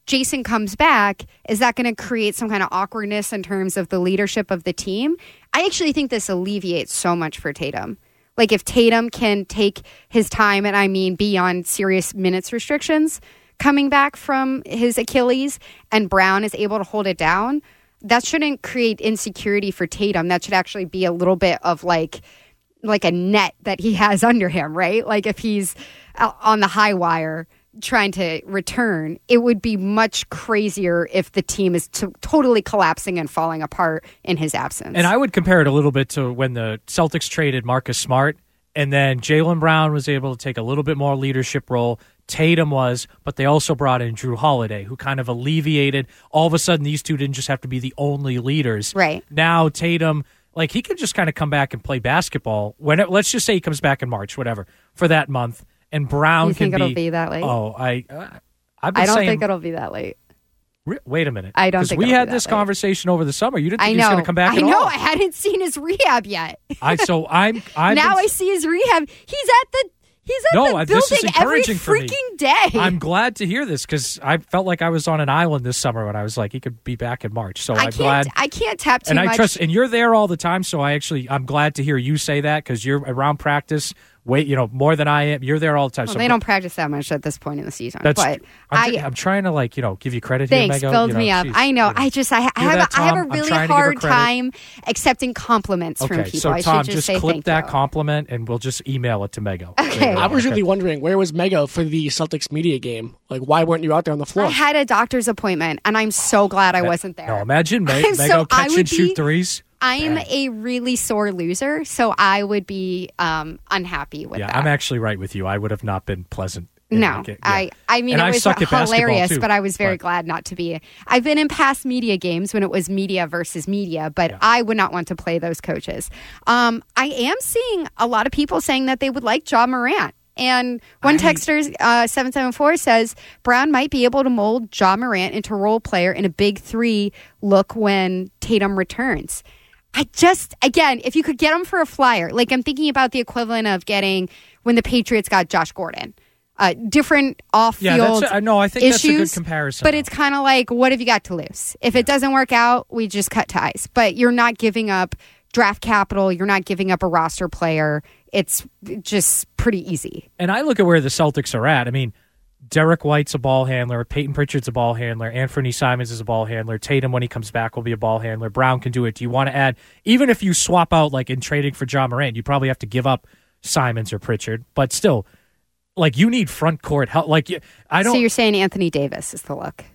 Jason comes back, is that going to create some kind of awkwardness in terms of the leadership of the team? I actually think this alleviates so much for Tatum. Like if Tatum can take his time, and I mean be on serious minutes restrictions coming back from his Achilles, and Brown is able to hold it down, that shouldn't create insecurity for Tatum. That should actually be a little bit of like like a net that he has under him, right? Like if he's on the high wire trying to return, it would be much crazier if the team is t- totally collapsing and falling apart in his absence. And I would compare it a little bit to when the Celtics traded Marcus Smart, and then Jaylen Brown was able to take a little bit more leadership role. Tatum was, but they also brought in Drew Holiday, who kind of alleviated. All of a sudden, these two didn't just have to be the only leaders. Right. Now, Tatum, like, he could just kind of come back and play basketball. When it, let's just say he comes back in March, whatever, for that month. And Brown you can think it'll be, be that late? Oh, I, uh, I've been I don't saying, think it'll be that late. Re- wait a minute. I don't think we it'll had be that this late. conversation over the summer. You didn't think I he know. was going to come back I at know. all. I hadn't seen his rehab yet. I so I'm. I've now been, I see his rehab. He's at the. He's at No, the uh, building this is every encouraging for me. freaking day. I'm glad to hear this because I felt like I was on an island this summer when I was like he could be back in March. So I I'm can't. glad. I can't tap too and I much. trust, and you're there all the time. So I actually, I'm glad to hear you say that because you're around practice. Wait, you know more than I am. You're there all the time. Well, so they don't practice that much at this point in the season. That's, but I'm, I, I'm trying to like you know give you credit thanks, here, Mego. filled you know, me up. geez, I know. you know. I just, I, I Hear have, that, a, I have a Tom? I'm really trying to give her hard credit. time accepting compliments Okay, from people. so I Tom, should just, just say clip thank that you. compliment, and we'll just email it to Mego. Okay. I was really wondering, where was Mego for the Celtics media game? Like, why weren't you out there on the floor? I had a doctor's appointment, and I'm so glad I Ma- wasn't there. No, imagine Me- I'm Mego so- I catch would and shoot be- threes. I'm a really sore loser, so I would be um, unhappy with Yeah, that. I'm actually right with you. I would have not been pleasant. in No, the ga- yeah. I, I mean, And it I was suck at basketball, hilarious, too, but I was very but- glad not to be. I've been in past media games when it was media versus media, but Yeah. I would not want to play those coaches. Um, I am seeing a lot of people saying that they would like Ja Morant. And one I- texter, uh, seven seven four, says Brown might be able to mold Ja Morant into a role player in a big three look when Tatum returns. I just, again, if you could get him for a flyer, like I'm thinking about the equivalent of getting when the Patriots got Josh Gordon. Uh, different off-field Yeah, that's a- no, I think that's a good issues, comparison, But though. it's kind of like, what have you got to lose? If it doesn't work out, we just cut ties. But you're not giving up draft capital. You're not giving up a roster player. It's just pretty easy. And I look at where the Celtics are at. I mean, Derek White's a ball handler. Peyton Pritchard's a ball handler. Anthony Simons is a ball handler. Tatum, when he comes back, will be a ball handler. Brown can do it. Do you want to add, even if you swap out, like in trading for Ja Morant, you probably have to give up Simons or Pritchard. But still, like you need front court help. Like you- I don't. So you're saying Anthony Davis is the look?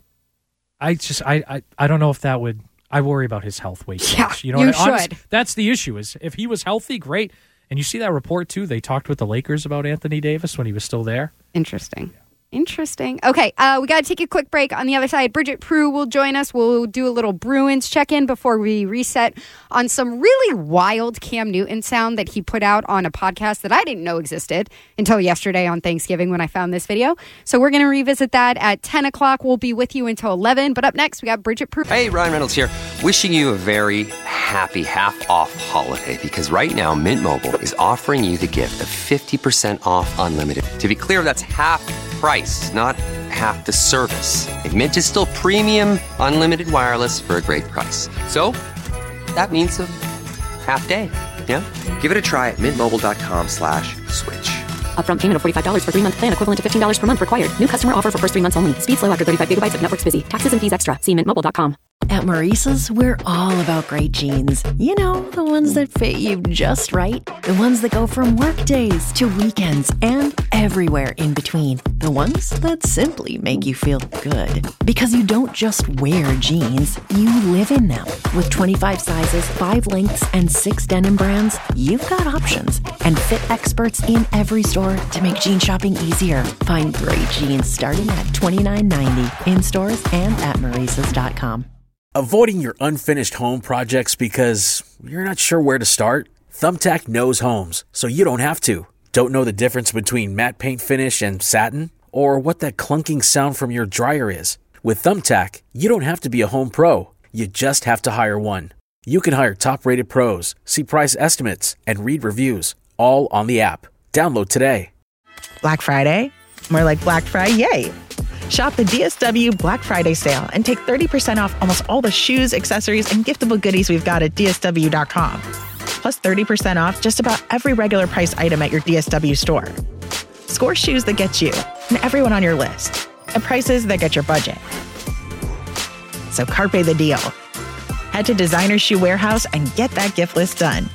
I just I, I I don't know if that would. I worry about his health way too Yeah, much. You know, you what I- honest- should. that's the issue. Is if he was healthy, great. And you see that report too. They talked with the Lakers about Anthony Davis when he was still there. Interesting. Interesting. Okay, uh, we got to take a quick break. On the other side, Bridget Prue will join us. We'll do a little Bruins check-in before we reset on some really wild Cam Newton sound that he put out on a podcast that I didn't know existed until yesterday on Thanksgiving when I found this video. So we're going to revisit that at ten o'clock. We'll be with you until eleven. But up next, we got Bridget Prue. Hey, Ryan Reynolds here. Wishing you a very happy half-off holiday because right now Mint Mobile is offering you the gift of fifty percent off unlimited. To be clear, that's half price, not half the service. And Mint is still premium unlimited wireless for a great price. So that means a half day. Yeah? Give it a try at mintmobile.com slash switch. Upfront payment of forty-five dollars for three-month plan equivalent to fifteen dollars per month required. New customer offer for first three months only. Speed slow after thirty-five gigabytes if network's busy. Taxes and fees extra. See mint mobile dot com. At Maurice's, we're all about great jeans. You know, the ones that fit you just right. The ones that go from work days to weekends and everywhere in between. The ones that simply make you feel good. Because you don't just wear jeans, you live in them. With twenty-five sizes, five lengths, and six denim brands, you've got options. And fit experts in every store to make jean shopping easier. Find great jeans starting at twenty-nine ninety in stores and at maurices dot com. Avoiding your unfinished home projects because you're not sure where to start? Thumbtack knows homes, so you don't have to. Don't know the difference between matte paint finish and satin? Or what that clunking sound from your dryer is? With Thumbtack, you don't have to be a home pro. You just have to hire one. You can hire top-rated pros, see price estimates, and read reviews, all on the app. Download today. Black Friday? More like Black Friday, yay! Shop the D S W Black Friday sale and take thirty percent off almost all the shoes, accessories, and giftable goodies we've got at D S W dot com. Plus thirty percent off just about every regular price item at your D S W store. Score shoes that get you and everyone on your list at prices that get your budget. So carpe the deal. Head to Designer Shoe Warehouse and get that gift list done.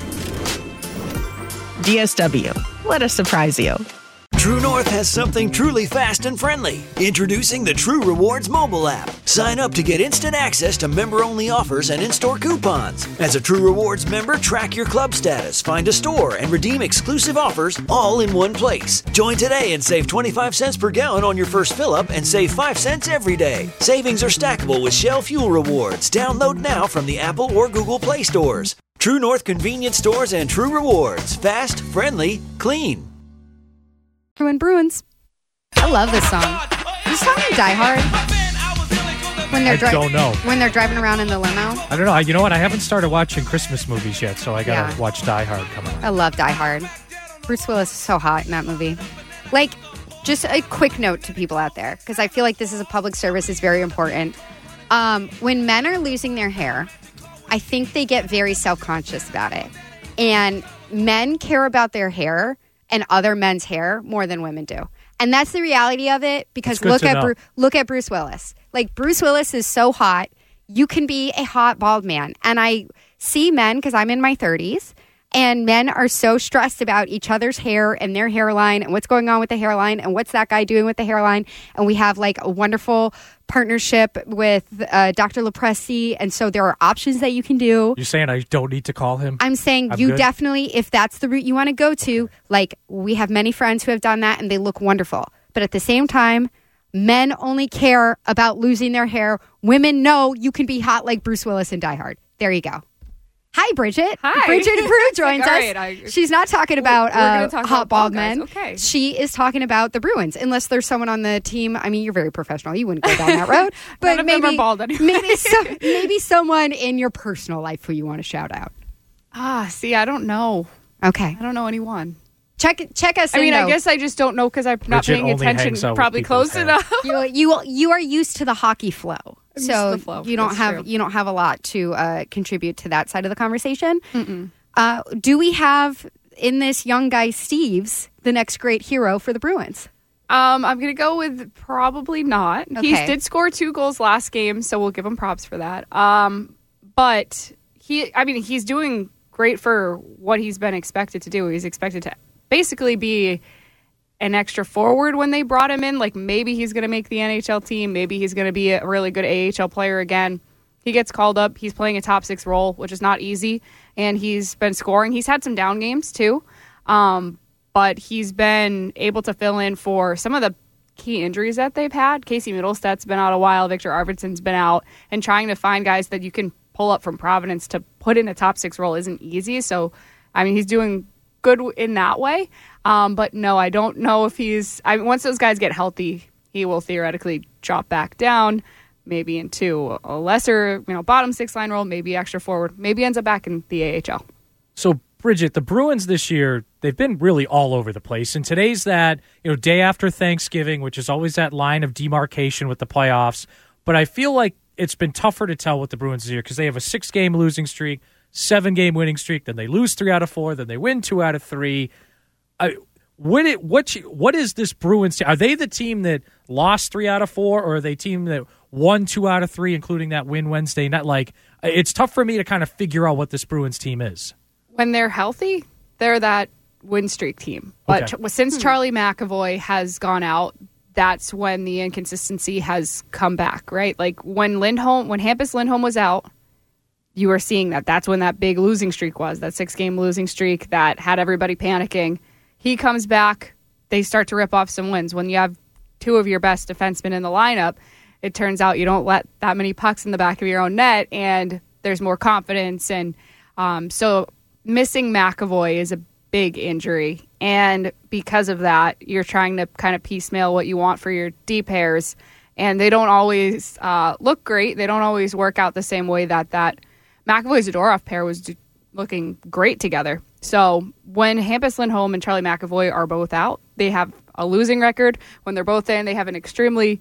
D S W. Let us surprise you. True North has something truly fast and friendly. Introducing the True Rewards mobile app. Sign up to get instant access to member-only offers and in-store coupons. As a True Rewards member, track your club status, find a store, and redeem exclusive offers all in one place. Join today and save twenty-five cents per gallon on your first fill-up and save five cents every day. Savings are stackable with Shell Fuel Rewards. Download now from the Apple or Google Play stores. True North convenience stores and True Rewards. Fast, friendly, clean. Bruin Bruins. I love this song. This song in Die Hard. When they're I dri- don't know. When they're driving around in the limo. I don't know. I, you know what? I haven't started watching Christmas movies yet, so I gotta Yeah. watch Die Hard coming up. I love Die Hard. Bruce Willis is so hot in that movie. Like, just a quick note to people out there, because I feel like this is a public service. It's very important. Um, when men are losing their hair, I think they get very self-conscious about it. And men care about their hair and other men's hair more than women do. And that's the reality of it, because good look to at know. Bru- look at Bruce Willis. Like, Bruce Willis is so hot. You can be a hot bald man. And I see men, because I'm in my thirties, and men are so stressed about each other's hair and their hairline and what's going on with the hairline and what's that guy doing with the hairline. And we have like a wonderful partnership with uh, Doctor Lepresti. And so there are options that you can do. You're saying I don't need to call him? I'm saying I'm you good? definitely, if that's the route you want to go to, like, we have many friends who have done that and they look wonderful. But at the same time, men only care about losing their hair. Women know you can be hot like Bruce Willis in Die Hard. There you go. Hi, Bridget. Hi. Bridget Brew joins Like, all us. right, I- She's not talking about We're gonna uh, talk hot about bald bald guys. men. Okay. She is talking about the Bruins, unless there's someone on the team. I mean, you're very professional. You wouldn't go down that road. But None of them maybe, are bald anyway. maybe, so, maybe someone in your personal life who you want to shout out. Ah, see, I don't know. Okay. I don't know anyone. Check check us I in, mean, I though. guess I just don't know because I'm not Bridget paying only attention hangs out with probably people's close hair. enough. you you you are used to the hockey flow, I'm used so to the flow. you don't That's have true. you don't have a lot to uh, contribute to that side of the conversation. Uh, do we have in this young guy Steve's the next great hero for the Bruins? Um, I'm gonna go with probably not. He Okay. did score two goals last game, so we'll give him props for that. Um, but he, I mean, he's doing great for what he's been expected to do. He's expected to basically be an extra forward when they brought him in. Like, maybe he's gonna make the N H L team. Maybe he's gonna be a really good A H L player again. He gets called up. He's playing a top six role, which is not easy, and he's been scoring. He's had some down games too. Um, but he's been able to fill in for some of the key injuries that they've had. Casey Middlestad's been out a while. Victor Arvidsson's been out. And trying to find guys that you can pull up from Providence to put in a top six role isn't easy. So, I mean, he's doing good in that way. Um, but no, I don't know if he's... I mean, once those guys get healthy, he will theoretically drop back down, maybe into a lesser, you know, bottom six-line role, maybe extra forward, maybe ends up back in the A H L. So, Bridget, the Bruins this year, they've been really all over the place. And today's that, you know, day after Thanksgiving, which is always that line of demarcation with the playoffs. But I feel like it's been tougher to tell with the Bruins this year because they have a six-game losing streak, seven-game winning streak, then they lose three out of four, then they win two out of three. I, what, it, what, you- what is this Bruins team? Are they the team that lost three out of four, or are they a team that won two out of three, including that win Wednesday night? Like, it's tough for me to kind of figure out what this Bruins team is. When they're healthy, they're that win streak team. But Okay. ch- since Charlie McAvoy has gone out, that's when the inconsistency has come back, right? Like when Lindholm, when Hampus Lindholm was out, you were seeing that. That's when that big losing streak was, that six-game losing streak that had everybody panicking. He comes back, they start to rip off some wins. When you have two of your best defensemen in the lineup, it turns out you don't let that many pucks in the back of your own net, and there's more confidence. And um, so missing McAvoy is a big injury. And because of that, you're trying to kind of piecemeal what you want for your D pairs. And they don't always uh, look great. They don't always work out the same way that that McAvoy-Zadorov pair was d- looking great together. So when Hampus Lindholm and Charlie McAvoy are both out, they have a losing record. When they're both in, they have an extremely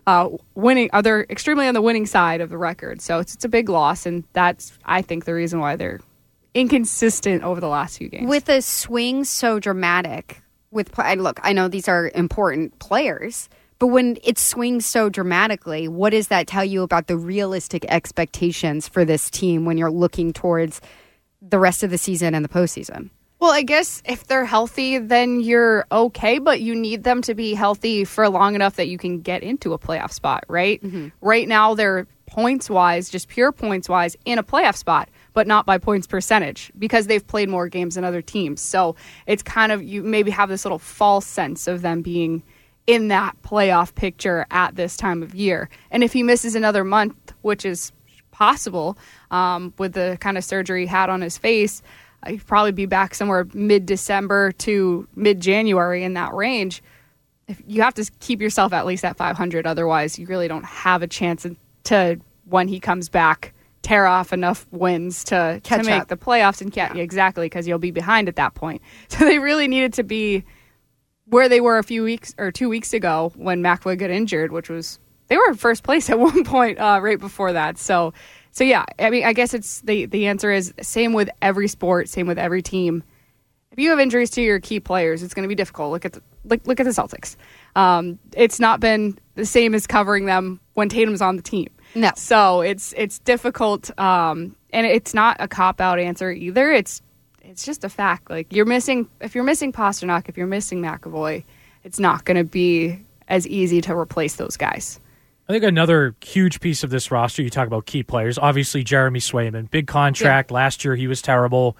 uh, winning. Uh, they're extremely on the winning side of the record, so it's it's a big loss, and that's I think the reason why they're inconsistent over the last few games. With a swing so dramatic, with and look, I know these are important players. But when it swings so dramatically, what does that tell you about the realistic expectations for this team when you're looking towards the rest of the season and the postseason? Well, I guess if they're healthy, then you're okay, but you need them to be healthy for long enough that you can get into a playoff spot, right? Mm-hmm. Right now, they're points-wise, just pure points-wise, in a playoff spot, but not by points percentage because they've played more games than other teams. So it's kind of, you maybe have this little false sense of them being in that playoff picture at this time of year. And if he misses another month, which is possible um, with the kind of surgery he had on his face, he'd probably be back somewhere mid-December to mid-January in that range. If you have to keep yourself at least at five hundred. Otherwise, you really don't have a chance to, when he comes back, tear off enough wins to, to make up. the playoffs. And yeah, exactly, because you'll be behind at that point. So they really needed to be where they were a few weeks or two weeks ago when McAvoy got injured, which was, they were in first place at one point uh, right before that. So, so yeah, I mean, I guess it's the, the answer is same with every sport, same with every team. If you have injuries to your key players, it's going to be difficult. Look at the, look, look at the Celtics. Um, it's not been the same as covering them when Tatum's on the team. No. So it's, it's difficult. Um, and it's not a cop-out answer either. It's, It's just a fact. Like you're missing, if you're missing Pasternak, if you're missing McAvoy, it's not going to be as easy to replace those guys. I think another huge piece of this roster, you talk about key players, obviously Jeremy Swayman, big contract. Yeah. Last year he was terrible.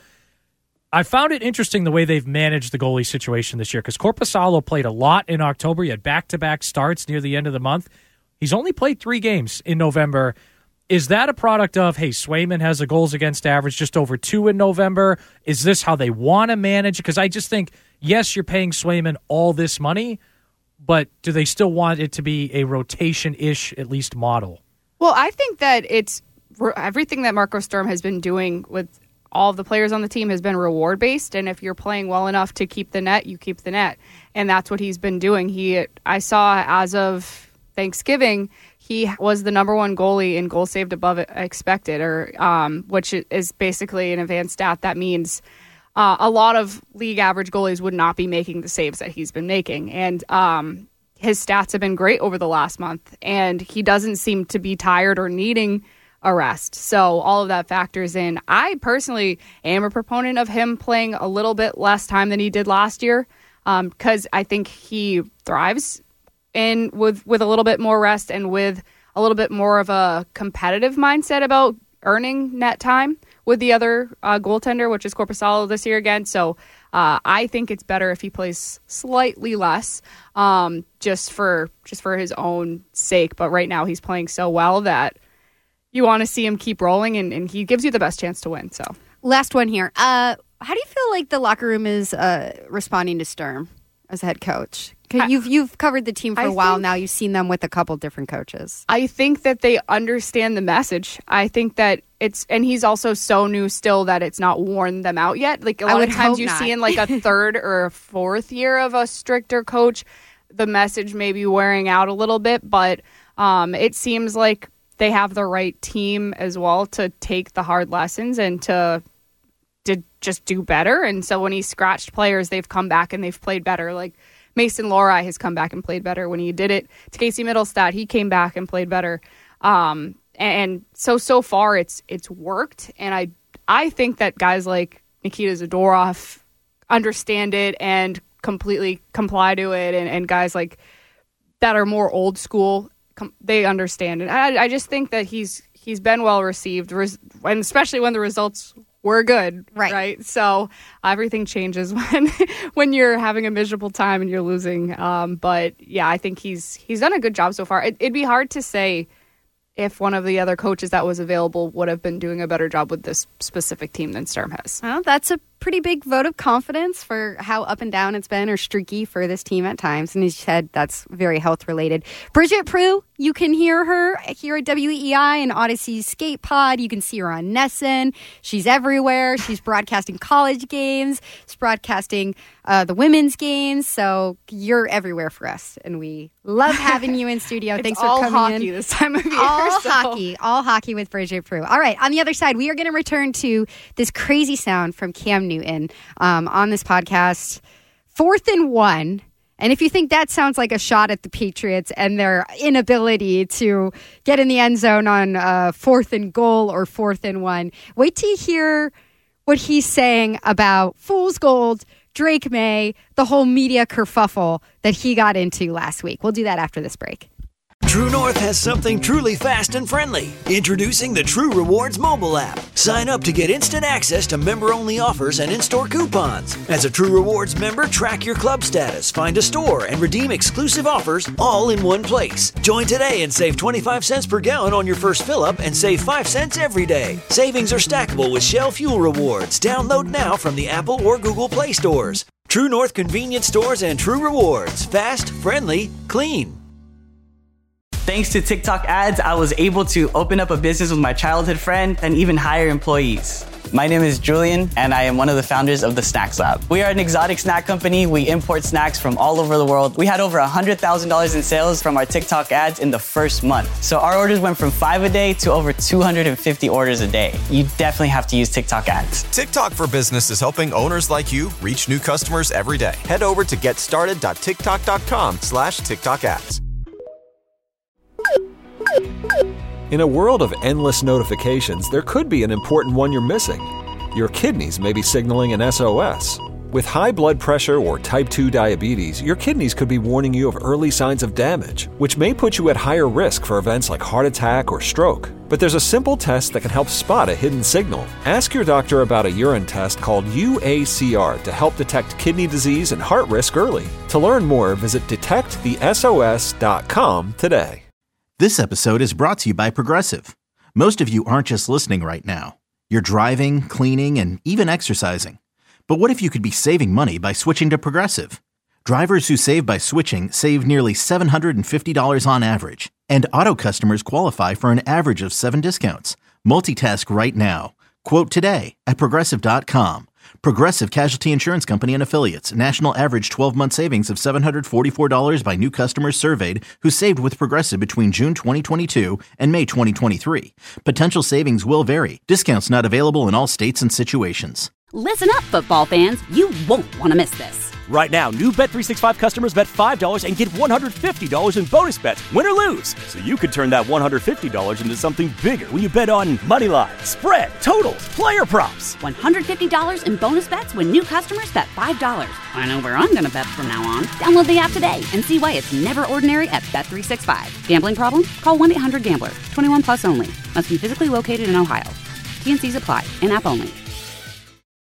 I found it interesting the way they've managed the goalie situation this year because Korpisalo played a lot in October. He had back-to-back starts near the end of the month. He's only played three games in November. Is that a product of, hey, Swayman has a goals against average just over two in November? Is this how they want to manage it? Because I just think, yes, you're paying Swayman all this money, but do they still want it to be a rotation-ish, at least, model? Well, I think that it's everything that Marco Sturm has been doing with all of the players on the team has been reward-based, and if you're playing well enough to keep the net, you keep the net. And that's what he's been doing. He, I saw as of Thanksgiving, he was the number one goalie in goals saved above expected, or um, which is basically an advanced stat that means uh, a lot of league average goalies would not be making the saves that he's been making. And um, his stats have been great over the last month, and he doesn't seem to be tired or needing a rest. So all of that factors in. I personally am a proponent of him playing a little bit less time than he did last year because um, I think he thrives in with with a little bit more rest and with a little bit more of a competitive mindset about earning net time with the other uh, goaltender, which is Korpisalo this year again. So uh, I think it's better if he plays slightly less, um, just for just for his own sake. But right now he's playing so well that you want to see him keep rolling, and, and he gives you the best chance to win. So last one here. Uh, how do you feel like the locker room is uh, responding to Sturm as head coach? You've you've covered the team for a I while now. You've seen them with a couple different coaches. I think that they understand the message. I think that it's, and he's also so new still that it's not worn them out yet. Like a lot of times you see in like a third or a fourth year of a stricter coach, the message may be wearing out a little bit, but um, it seems like they have the right team as well to take the hard lessons and to to just do better. And so when he scratched players, they've come back and they've played better. Like Mason Lohrei has come back and played better. When he did it to Casey Mittelstadt, he came back and played better. Um, and so, so far it's, it's worked. And I, I think that guys like Nikita Zadorov understand it and completely comply to it. And, and guys like that are more old school, com- they understand it. I, I just think that he's, he's been well received, res- and especially when the results we're good, right? right? So everything changes when when you're having a miserable time and you're losing. Um, but yeah, I think he's he's done a good job so far. It, it'd be hard to say if one of the other coaches that was available would have been doing a better job with this specific team than Sturm has. Well, that's a pretty big vote of confidence for how up and down it's been or streaky for this team at times. And he said that's very health related. Bridget Prue, you can hear her here at W E I and Odyssey's Skate Pod. You can see her on Nessun. She's everywhere. She's broadcasting college games. She's broadcasting uh, the women's games. So you're everywhere for us. And we love having you in studio. It's Thanks all for coming hockey in. this time of year. All so. hockey. All hockey with Bridget Prue. All right. On the other side, we are going to return to this crazy sound from Cam Newton um, on this podcast. Fourth and one. And if you think that sounds like a shot at the Patriots and their inability to get in the end zone on uh, fourth and goal or fourth and one, wait till you hear what he's saying about Fool's Gold, Drake May, the whole media kerfuffle that he got into last week. We'll do that after this break. True North has something truly fast and friendly. Introducing the True Rewards mobile app. Sign up to get instant access to member-only offers and in-store coupons. As a True Rewards member, track your club status, find a store, and redeem exclusive offers all in one place. Join today and save twenty-five cents per gallon on your first fill-up and save five cents every day. Savings are stackable with Shell Fuel Rewards. Download now from the Apple or Google Play stores. True North Convenience Stores and True Rewards. Fast, friendly, clean. Thanks to TikTok ads, I was able to open up a business with my childhood friend and even hire employees. My name is Julian, and I am one of the founders of the Snacks Lab. We are an exotic snack company. We import snacks from all over the world. We had over one hundred thousand dollars in sales from our TikTok ads in the first month. So our orders went from five a day to over two hundred fifty orders a day. You definitely have to use TikTok ads. TikTok for Business is helping owners like you reach new customers every day. Head over to getstarted.tiktok.com slash TikTok ads. In a world of endless notifications, there could be an important one you're missing. Your kidneys may be signaling an S O S. With high blood pressure or type two diabetes, your kidneys could be warning you of early signs of damage, which may put you at higher risk for events like heart attack or stroke. But there's a simple test that can help spot a hidden signal. Ask your doctor about a urine test called U A C R to help detect kidney disease and heart risk early. To learn more, visit detect the S O S dot com today. This episode is brought to you by Progressive. Most of you aren't just listening right now. You're driving, cleaning, and even exercising. But what if you could be saving money by switching to Progressive? Drivers who save by switching save nearly seven hundred fifty dollars on average. And auto customers qualify for an average of seven discounts. Multitask right now. Quote today at Progressive dot com. Progressive Casualty Insurance Company and Affiliates. National average twelve-month savings of seven hundred forty-four dollars by new customers surveyed who saved with Progressive between June twenty twenty-two and May twenty twenty-three. Potential savings will vary. Discounts not available in all states and situations. Listen up, football fans. You won't want to miss this. Right now, new Bet three sixty-five customers bet five dollars and get one hundred fifty dollars in bonus bets, win or lose. So you could turn that one hundred fifty dollars into something bigger when you bet on money line, spread, totals, player props. one hundred fifty dollars in bonus bets when new customers bet five dollars. I know where I'm going to bet from now on. Download the app today and see why it's never ordinary at Bet three sixty-five. Gambling problem? Call one eight hundred gambler. twenty-one plus only. Must be physically located in Ohio. T N Cs apply. In-app only.